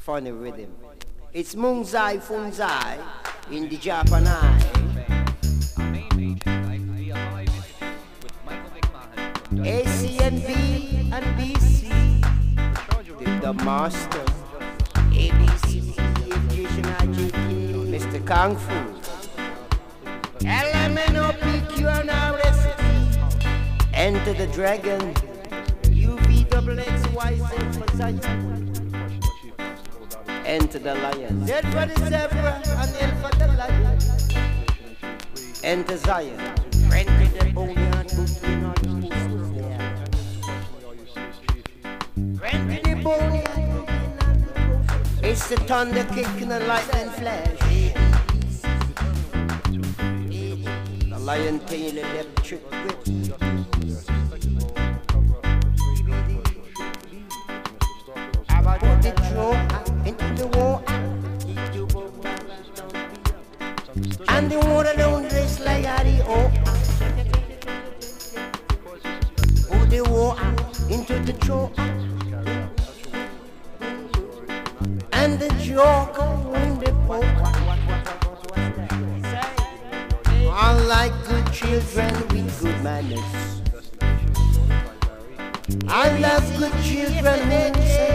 funny rhythm. It's Munzai Funzai in the Japanese. ACNB and BC, the master. ABC, Mr. Kung Fu. LMNOPQ and our recipe. Enter the dragon. UVXXYZ for Zion. Enter the lion. Z for the zebra and L for the lion. Enter Zion. Friend with the boneyard, between all the muscles there. Friend with the boneyard. It's the thunder kick and the lightning flash. The lion tail electric whip. Put the drum into the water, and the water don't race like the put the water into the drum, and the joker in the poker. Unlike good children with good manners, I love good children.